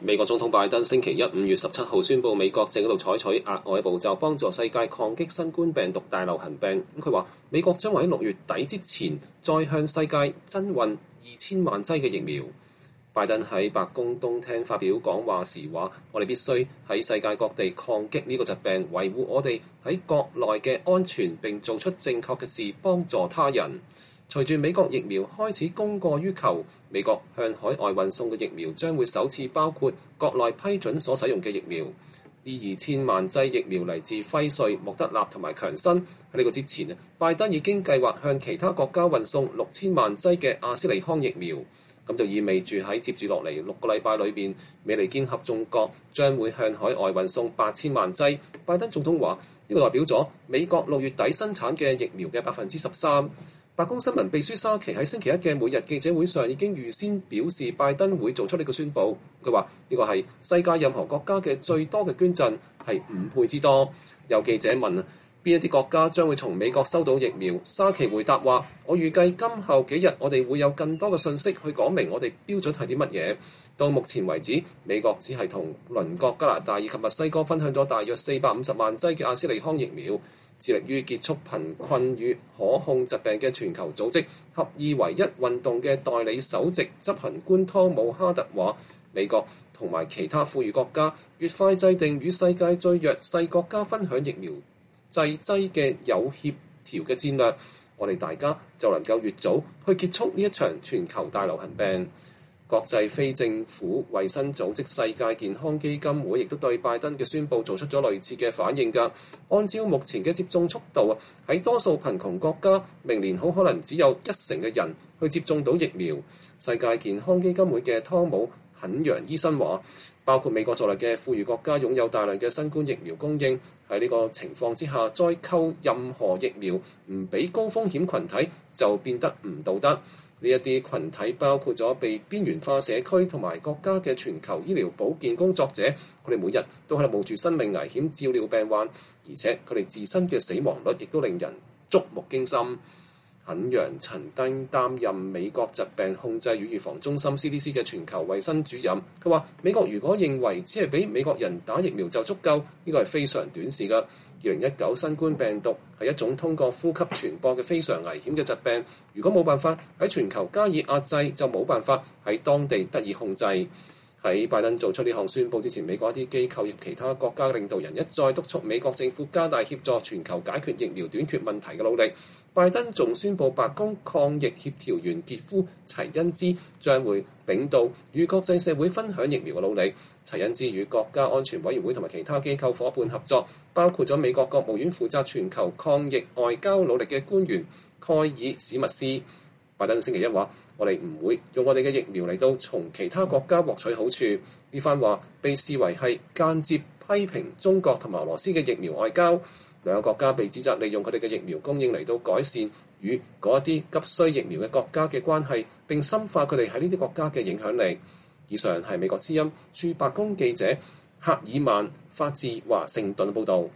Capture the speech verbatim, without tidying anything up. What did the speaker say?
美國總統拜登星期一五月十七號宣布，美國正喺度採取額外步驟幫助世界抗擊新冠病毒大流行病。咁佢話，美國將會喺六月底之前再向世界增運二千萬劑嘅疫苗。拜登喺白宮東廳發表講話時話：我哋必須喺世界各地抗擊呢個疾病，維護我哋喺國內嘅安全，並做出正確嘅事，幫助他人。隨住美國疫苗開始供過於求，美國向海外運送嘅疫苗將會首次包括國內批准所使用嘅疫苗。呢二千萬劑疫苗嚟自輝瑞、莫德納同埋強生。喺呢個之前，拜登已經計劃向其他國家運送六千萬劑嘅阿斯利康疫苗。咁就意味住喺接住落嚟六個禮拜裏邊，美利堅合眾國將會向海外運送八千萬劑。拜登總統話：呢個代表咗美國六月底生產嘅疫苗嘅百分之十三。白宮新聞秘書沙奇喺星期一嘅每日記者會上已經預先表示，拜登會做出呢個宣佈。佢話呢個係世界任何國家嘅最多嘅捐贈，係五倍之多。有記者問邊一啲國家將會從美國收到疫苗，沙奇回答話：我預計今後幾日我哋會有更多嘅信息去講明我哋標準係啲乜嘢。到目前為止，美國只係同鄰國加拿大以及墨西哥分享咗大約四百五十萬劑嘅阿斯利康疫苗。致力於結束貧困與可控疾病嘅全球組織合二為一運動嘅代理首席執行官湯姆哈特話：美國同埋其他富裕國家越快制定與世界最弱勢國家分享疫苗製劑嘅有協調嘅戰略，我哋大家就能夠越早去結束呢一場全球大流行病。國際非政府衛生組織世界健康基金會亦都對拜登嘅宣佈做出咗類似嘅反應㗎。按照目前嘅接種速度啊，喺多數貧窮國家，明年好可能只有一成嘅人去接種到疫苗。世界健康基金會嘅湯姆肯揚醫生話，包括美國在內嘅富裕國家擁有大量嘅新冠疫苗供應，喺呢個情況之下，再購任何疫苗唔俾高風險群體就變得唔道德。呢一啲群體包括咗被邊緣化社區同埋國家嘅全球醫療保健工作者，佢哋每日都喺度冒住生命危險照料病患，而且佢哋自身嘅死亡率亦都令人觸目驚心。肯揚曾經擔任美國疾病控制與預防中心 C D C 嘅全球衛生主任，佢話：美國如果認為只係俾美國人打疫苗就足夠，呢個係非常短視㗎。二零一九新冠病毒係一種通過呼吸傳播嘅非常危險嘅疾病，如果冇辦法喺全球加以壓制，就冇辦法喺當地得以控制。喺拜登做出呢項宣佈之前，美國一啲機構及其他國家領導人一再督促美國政府加大協助全球解決疫苗短缺問題嘅努力。拜登仲宣佈白宮抗疫協調員傑夫齊恩茲將會領導與國際社會分享疫苗嘅努力。齊恩茲與國家安全委員會同埋其他機構夥伴合作，包括咗美國國務院負責全球抗疫外交努力嘅官員蓋爾史密斯。拜登星期一話：我哋唔會用我哋嘅疫苗嚟到從其他國家獲取好處。呢番話被視為係間接批評中國同埋俄羅斯嘅疫苗外交。兩個國家被指責利用佢哋嘅疫苗供應嚟到改善與嗰一啲急需疫苗嘅國家嘅關係，並深化佢哋喺呢啲國家嘅影響力。以上係美國之音駐白宮記者赫爾曼法治華盛頓報導。